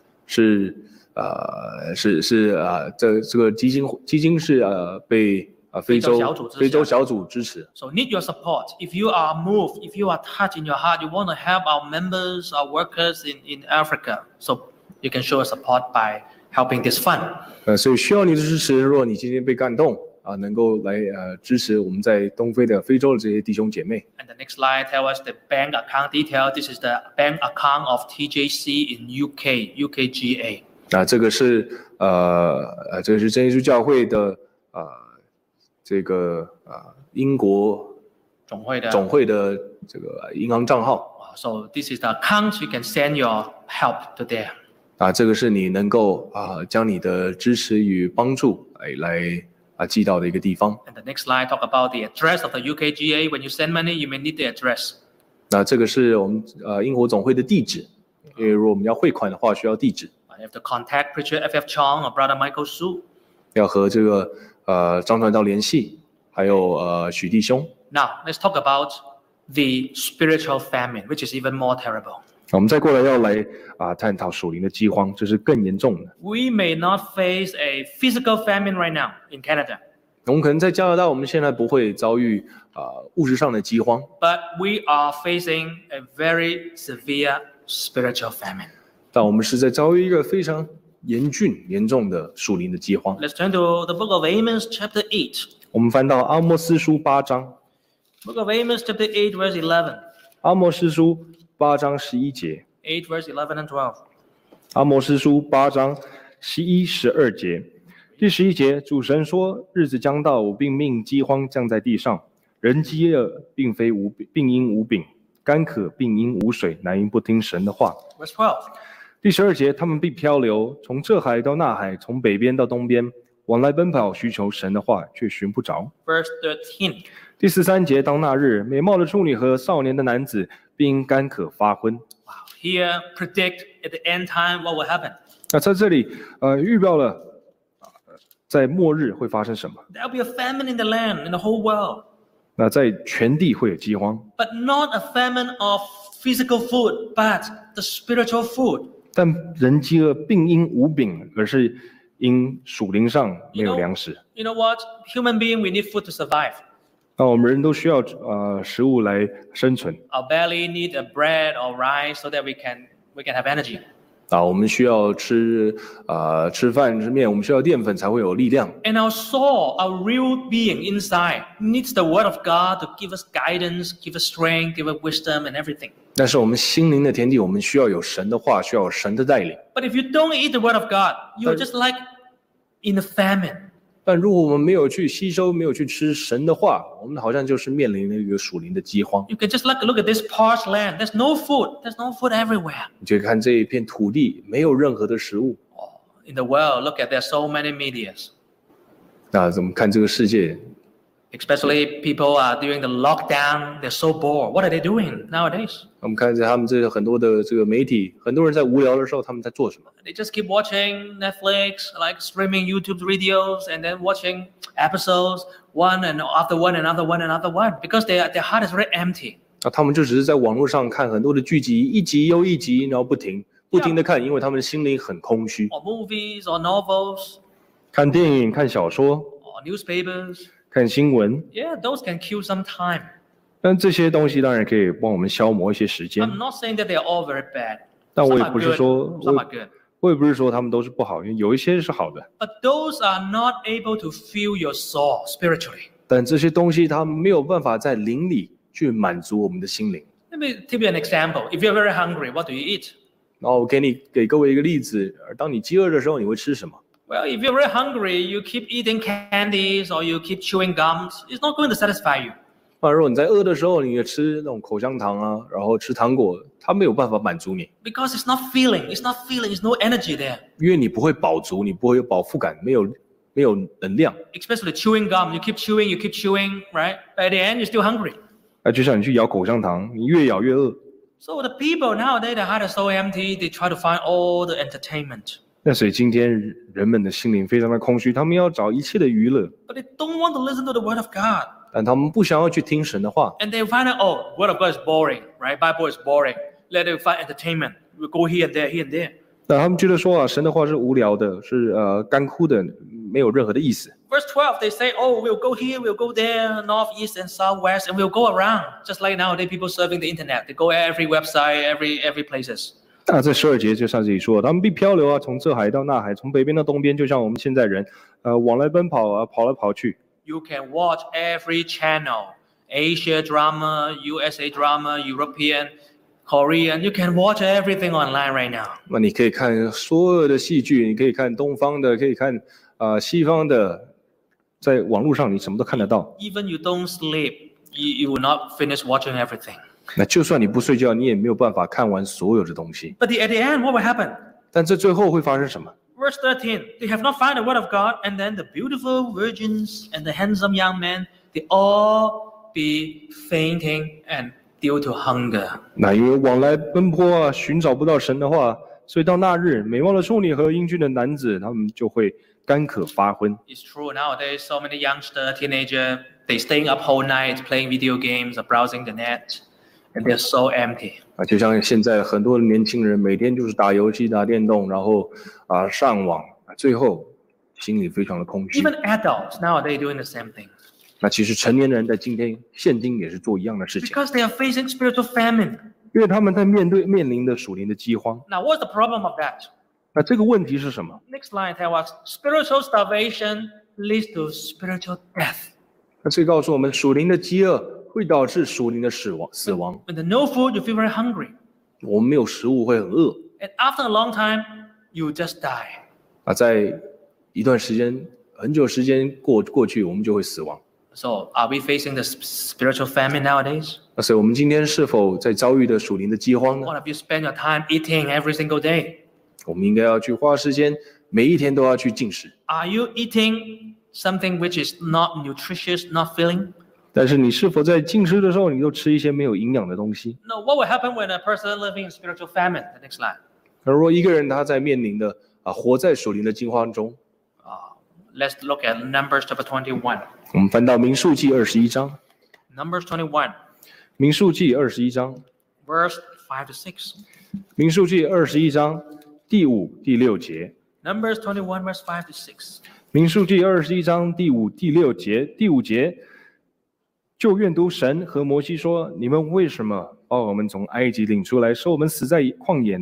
这个基金是被非洲小组支持。 So need your support. If you are moved, if you are touched in your heart, you want to help our members, our workers in Africa. So you can show support by helping this fund. 所以需要你的支持。如果你今天被感动能够来支持我们在东非的非洲的这些弟兄姐妹。 And the next slide tells us the bank account detail. This is the bank account of TJC in UKGA. 这个是这是真耶稣教会的这个英国总会的这个银行账号。 So this is the account you can send your help to there. 这个是你能够将你的支持与帮助来寄到的一个地方。 And the next slide talk about the address of the UKGA. When you send money, you may need the address. 那这个是我们英国总会的地址，因为如果我们要汇款的话，需要地址。 I have to contact Preacher F.F. Chong or Brother Michael Su. 要和这个张传道联系，还有许弟兄。 Now let's talk about the spiritual famine, which is even more terrible. 我们再过来要来探讨属灵的饥荒，这是更严重的。 We may not face a physical famine right now in Canada. 我们可能在加拿大，我们现在不会遭遇物质上的饥荒。 But we are facing a very severe spiritual famine. 但我们是在遭遇一个非常严重的属灵的饥荒。 Let's turn to the book of Amos, chapter 8. 我们翻到阿摩司书8章。 Book of Amos, chapter 8, verse 11. 阿摩司书8章11节。 8 verse 11 and 12. 阿摩司书8章11、12节。第11节，主神说：日子将到，我并命饥荒降在地上，人饥饿，并因无饼，干渴，并因无水，乃因不听神的话。 Verse 12. 第12节，他们必漂流，从这海到那海，从北边到东边，往来奔跑，需求神的话，却寻不着。 Verse 13. 第13节，当那日，美貌的处女和少年的男子，并因干渴发昏。 Wow. Here predict at the end time what will happen. 那在这里，预表了在末日会发生什么。 There will be a famine in the land, in the whole world. 那在全地会有饥荒。 But not a famine of physical food, but the spiritual food. 但人饥饿并因无饼，而是因属灵上没有粮食。 You know what? Human being, we need food to survive. 那我们人都需要食物来生存。 Our belly need a bread or rice so that we can have energy. 我们需要吃饭吃面，我们需要淀粉才会有力量。 And our soul, our real being inside, needs the Word of God to give us guidance, give us strength, give us wisdom and everything. 但是我们心灵的田地，我们需要有神的话，需要有神的带领。 But if you don't eat the Word of God, you're just like in a famine. 但如果我们没有去吸收，没有去吃神的话，我们好像就是面临了一个属灵的饥荒。 You can just look at this parched land. There's no food. There's no food everywhere. 你去看这一片土地，没有任何的食物。 In the world, look at there's so many medias. 那怎么看这个世界？ Especially people during the lockdown, they're so bored. What are they doing nowadays? 我们看他们这很多的这个媒体，很多人在无聊的时候，他们在做什么？ They just keep watching Netflix, like streaming YouTube videos, and then watching episodes one and after one, another one, another one, because their heart is very empty. 他们就只是在网络上看很多的剧集，一集又一集，然后不停的看，因为他们的心灵很空虚。 Or movies, or novels, 看电影、看小说、 or newspapers. 看新闻， Yeah, those can kill some time. 但这些东西当然可以帮我们消磨一些时间。 I'm not saying that they're all very bad. 但我 Some 也 are 不是 good, 说， some are good. 我也不是说他们都是不好，因为有一些是好的。 But those are not able to fill your soul spiritually. 但这些东西它没有办法在灵里去满足我们的心灵。 Let me give you an example. If you're very hungry, what do you eat? 然后我给各位一个例子，当你饥饿的时候，你会吃什么？ Well, if you're very hungry, you keep eating candies or you keep chewing gums. It's not going to satisfy you. 如果你在饿的时候，你也吃那种口香糖啊，然后吃糖果，它没有办法满足你， Because it's not filling. It's not filling. There's no energy there. 因为你不会饱足，你不会有饱腹感，没有能量。 Especially chewing gum. You keep chewing, right? By the end, you're still hungry. 就像你去咬口香糖，你越咬越饿。 So the people nowadays, their heart is so empty. They try to find all the entertainment. 那所以今天人们的心灵非常的空虚，他们要找一切的娱乐， But they don't want to listen to the word of God. 但他们不想要去听神的话。 And they find out, oh, word of God is boring, right? Bible is boring. Let them find entertainment. We go here and there, here and there. 那他们觉得说神的话是无聊的，是干枯的，没有任何的意思。 Verse 12, they say, oh, we'll go here, we'll go there, north, east, and south, west, and we'll go around. Just like nowadays, people surfing the internet. They go every website, every places. 那在12节就像这里说，他们必漂流啊，从这海到那海，从北边到东边，就像我们现在人，往来奔跑啊，跑来跑去。 You can watch every channel, Asia drama, USA drama, European, Korean. You can watch everything online right now. 那你可以看所有的戏剧，你可以看东方的，可以看西方的，在网络上你什么都看得到。 Even you don't sleep, you will not finish watching everything. 那就算你不睡觉，你也没有办法看完所有的东西。 But at the end, what will happen? 但这最后会发生什么？ Verse 13, they have not found the word of God, and then the beautiful virgins and the handsome young men, they all be fainting and due to hunger. 那因为往来奔波啊，寻找不到神的话，所以到那日，美貌的处女和英俊的男子，他们就会干渴发昏。 It's true nowadays, so many youngsters, teenagers, they staying up whole night playing video games or browsing the net, and they're so empty. 就像现在很多的年轻人每天就是打游戏、打电动，然后上网，最后心里非常的空虚。 Even adults nowadays doing the same thing. 那其实成年人在现今也是做一样的事情， Because they are facing spiritual famine. 因为他们在面临的属灵的饥荒。 Now, what's the problem of that? 那这个问题是什么？ Next line tells us spiritual starvation leads to spiritual death. 那这告诉我们，属灵的饥饿会导致属灵的死亡。 When there's no food, you feel very hungry. 我们没有食物会很饿。 And after a long time, you just die. 在一段时间、很久时间过去，我们就会死亡。 So, are we facing the spiritual famine nowadays? 那所以我们今天是否在遭遇的属灵的饥荒呢？ What if you spend your time eating every single day? 我们应该要去花时间，每一天都要去进食。 Are you eating something which is not nutritious, not filling? 但是你是否在进食的时候，你都吃一些没有营养的东西？ No, what will happen when a person living in spiritual famine? The next line. 而如果一个人他在面临的活在属灵的饥荒中， Let's look at Numbers chapter 21. 我们翻到民数记21章， Numbers 21, 民数记21章， verse 5 to 6. 民数记21章第5、第6节。 Numbers 21, verse 5 to 6. 民数记21章第5、第6节。第5节，就愿读神和摩西说：“你们为什么把我们从埃及领出来，使我们死在旷野呢？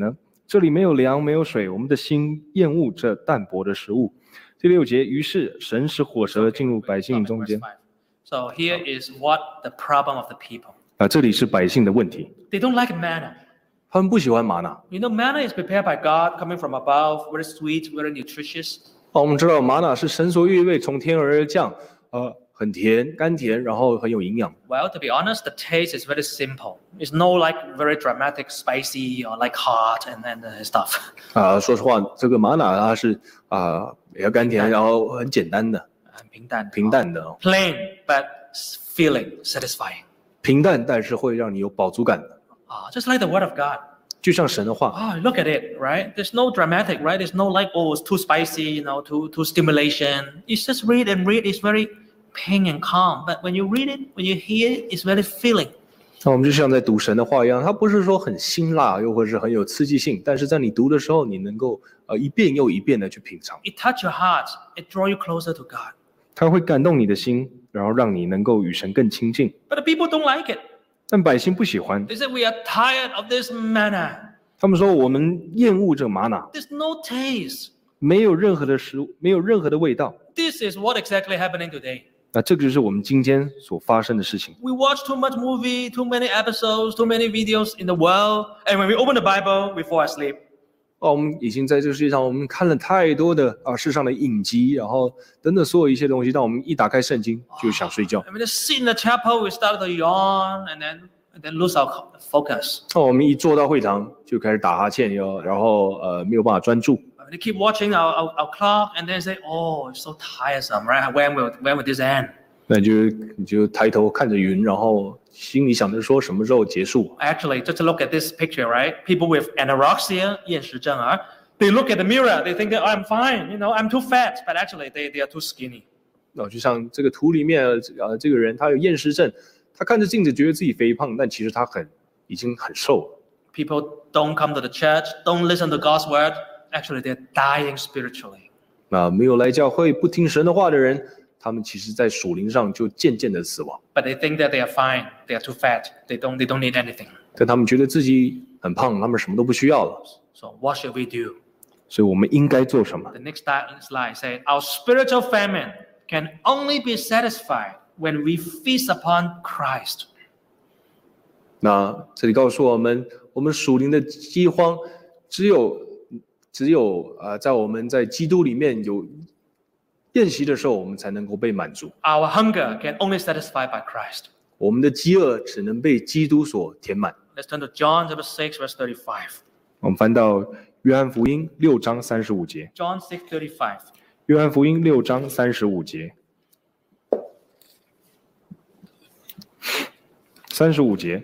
这里没有粮，没有水，我们的心厌恶这淡薄的食物。第6节，于是神使火蛇进入百姓中间。 So here is what the problem of the people. 这里是百姓的问题， They don't like manna. 他们不喜欢玛纳。 You know, manna is prepared by God, coming from above, very sweet, very nutritious. 我们知道玛纳是神所预备，从天而降，很甜，甘甜，然后很有营养。 Well, to be honest, the taste is very simple. It's no like very dramatic, spicy or like hot and stuff. 说实话，这个玛纳它是比较甘甜，然后很简单的， 很平淡， 平淡的， plain but feeling satisfying. 平淡但是会让你有饱足感的， Just like the Word of God. 就像神的话。 Look at it, right? There's no dramatic, right? There's no like, oh, it's too spicy, you know, too stimulation. You just read and read. It's very ping and calm. But when you read it, when you hear it, it's very feeling. 那我们就像在读神的话一样，它不是说很辛辣，又或是很有刺激性，但是在你读的时候，你能够一遍又一遍的去品尝。 It touch your heart. It draw you closer to God. 它会感动你的心，然后让你能够与神更亲近。 But the people don't like it. 但百姓不喜欢， They say we are tired of this manna. 他们说我们厌恶这个玛瑙， There's no taste. 没有任何的食物，没有任何的味道。 This is what exactly happening today. 那这个就是我们今天所发生的事情。 We watch too much movie, too many episodes, too many videos in the world, and when we open the Bible, we fall asleep. 我们已经在这个世界上，我们看了太多的世上的影集，然后等等所有一些东西，当我们一打开圣经就想睡觉。 And when we sit in the chapel, we start to yawn and then lose our focus. 我们一坐到会堂就开始打哈欠，然后没有办法专注。 They keep watching our clock and then say, "Oh, it's so tiresome, right? When will this end?" 那你就抬头看着云，然后心里想着说什么时候结束。 Actually, just look at this picture, right? People with anorexia, 厌食症, they look at the mirror, they think that I'm fine, you know, I'm too fat, but actually they are too skinny. 就像这个图里面这个人他有厌食症，他看着镜子觉得自己肥胖，但其实他已经很瘦了。 People don't come to the church, don't listen to God's word. Actually, they're dying spiritually. 没有来教会、不听神的话的人，他们其实在属灵上就渐渐的死亡。 But they think that they are fine, they are too fat, they don't need anything. 但他们觉得自己很胖，他们什么都不需要了。 So what should we do? 所以我们应该做什么？ The next slide says, our spiritual famine can only be satisfied when we feast upon Christ. 那这里告诉我们，我们属灵的饥荒，只有在我们在基督里面有宴席的时候，我们才能够被满足。 Our hunger can only satisfied by Christ. 我们的饥饿只能被基督所填满。 Let's turn to John chapter 6, verse 35. 我们翻到约翰福音6章35节。 John 6:35. 约翰福音6章35节。35节。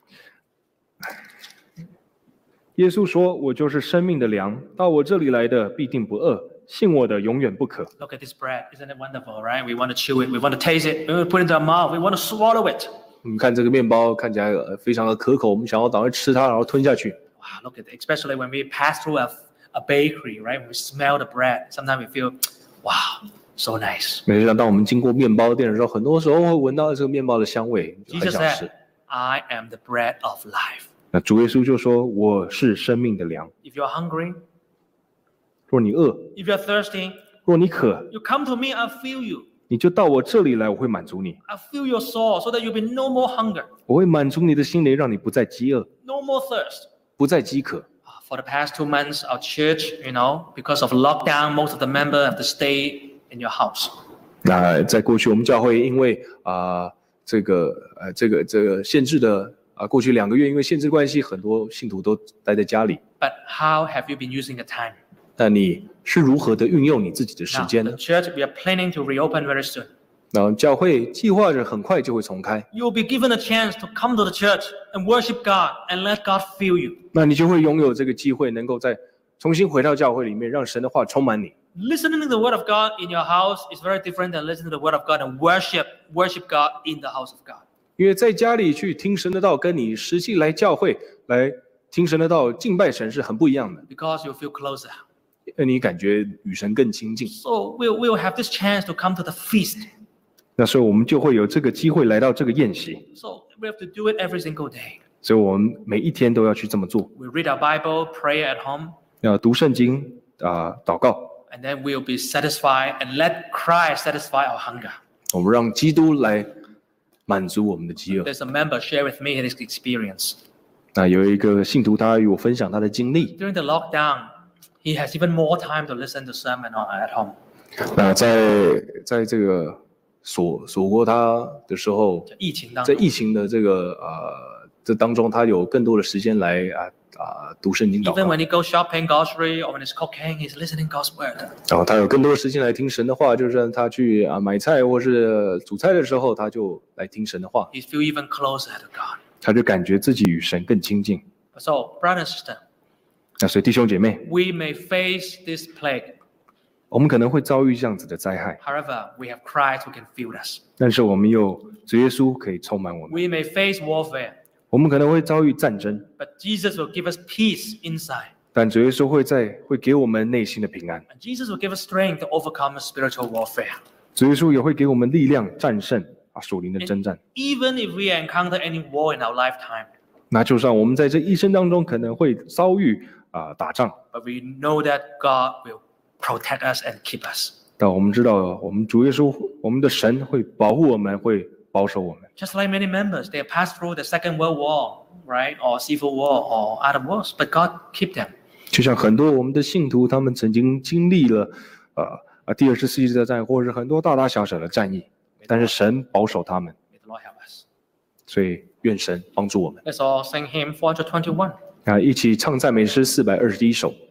耶稣说：“我就是生命的粮，到我这里来的必定不饿，信我的永远不渴。” Look at this bread. Isn't it wonderful, right? We want to chew it. We want to taste it. We want to put it into our mouth. We want to swallow it. 我们看这个面包看起来非常的可口，我们想要赶快吃它，然后吞下去。 Wow, look at it. Especially when we pass through a bakery, right? When we smell the bread, sometimes we feel, wow, so nice. 没想到当我们经过面包店的时候，很多时候会闻到这个面包的香味，就很 Jesus 想吃 said,。I am the bread of life. 那主耶稣就说：“我是生命的粮。 If you're hungry, 若你饿， if you're thirsty, 若你渴， you come to me, I'll fill you. 你就到我这里来，我会满足你。 I'll fill your soul so that you'll be no more hunger, 我会满足你的心灵，让你不再饥饿， no more thirst. 不再饥渴。” For the past 2 months, our church, you know, because of lockdown, most of the members have to stay in your house. 那在过去，我们教会因为这个限制的过去2个月因为限制关系，很多信徒都待在家里。 But how have you been using the time? 那你是如何的运用你自己的时 Now, 间 the 呢？ church, we are planning to reopen very soon. 那教会计划着很快就会重开， You'll be given a chance to come to the church and worship God and let God fill you. 那你就会拥有这个机会，能够再重新回到教会里面，让神的话充满你。 Listening to the word of God in your house is very different than listening to the word of God and worship God in the house of God. 因为在家里去听神的道，跟你实际来教会来听神的道、敬拜神是很不一样的。 Because you feel closer. 你感觉与神更亲近， So we'll have this chance to come to the feast. 那时候我们就会有这个机会来到这个宴席。 So we have to do it every single day. 所以我们每一天都要去这么做， We read our Bible, pray at home, 要读圣经祷告， and then we'll be satisfied and let Christ satisfy our hunger. 我们让基督来满足我们的饥饿。 There's a member share with me his experience. 那有一个信徒，他与我分享他的经历。 During the lockdown, he has even more time to listen to sermon at home. 那在这个锁国他的时候， 疫情当中， 在疫情的这当中，他有更多的时间来读圣经祷 even 告。 when he goes shopping, grocery, or when he's cooking, he's listening God's word. 然后他有更多的时间来听神的话，就是他去买菜或是煮菜的时候，他就来听神的话， He feel even closer to God. 他就感觉自己与神更亲近。 So, brother and sister, 那所以弟兄姐妹， we may face this plague. 我们可能会遭遇这样子的灾害， However, we have Christ who can fill us. 但是我们有主耶稣可以充满我们。 We may face warfare, 我们可能会遭遇战争， but Jesus will give us peace inside. 但主耶稣会给我们内心的平安， And Jesus will give us strength to overcome spiritual warfare. 主耶稣也会给我们力量战胜属灵的征战。 Even if we encounter any war in our lifetime, 那就算我们在这一生当中可能会遭遇打仗， but we know that God will protect us and keep us. 但我们知道我们主耶稣，我们的神会保护我们，会保守我们。 Just like many members, they have passed through the Second World War, right? Or Civil War or other wars, but God keep them. 就像很多我们的信徒，他们曾经经历了第二次世界大战，或者是很多大大小小的战役，但是神保守他们， May the Lord help us. 所以愿神帮助我们。 Let's all sing hymn 421. 一起唱赞美诗421首。